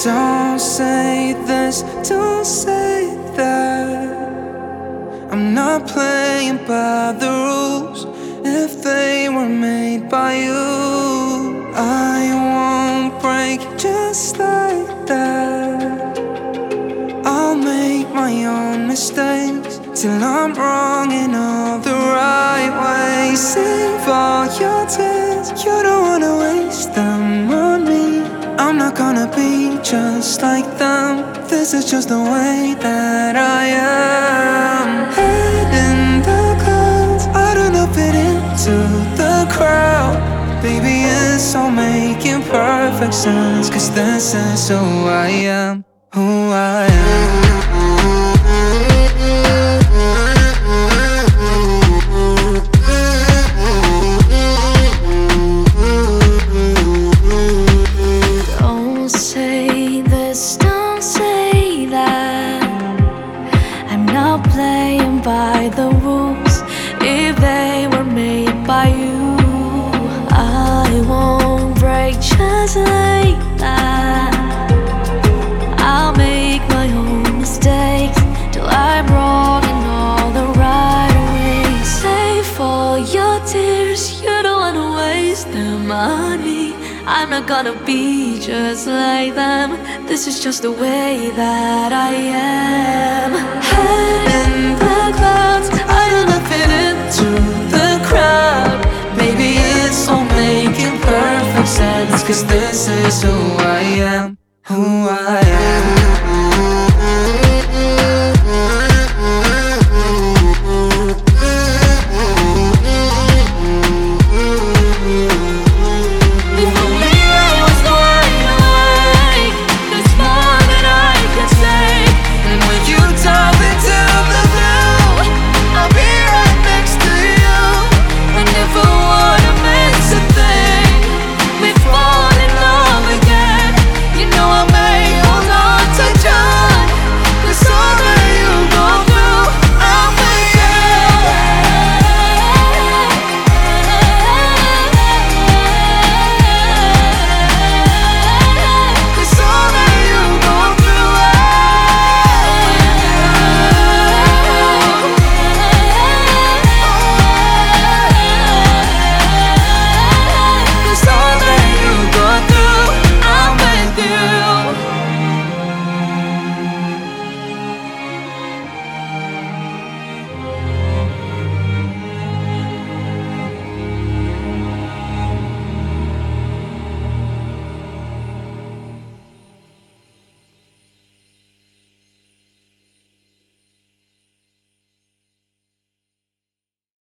Don't say this, don't say that. I'm not playing by the rules. If they were made by you, I won't break just like that. I'll make my own mistakes till I'm wrong in all the right ways. Save all your tears, you don't wanna waste them on me. I'm not gonna be just like them. This is just the way that I am. Head in the clouds, I don't know, fit into the crowd. Baby, it's all making perfect sense, 'cause this is who I am, who I am. Playing by the rules. If they were made by you, I won't break just like that. I'll make my own mistakes till I'm wrong in all the right ways. Save all your tears, you don't wanna waste them on me. I'm not gonna be just like them. This is just the way that I am. Head in the clouds, I don't know, fit into the crowd. Maybe it's all making perfect sense, 'cause this is who I am, who I am.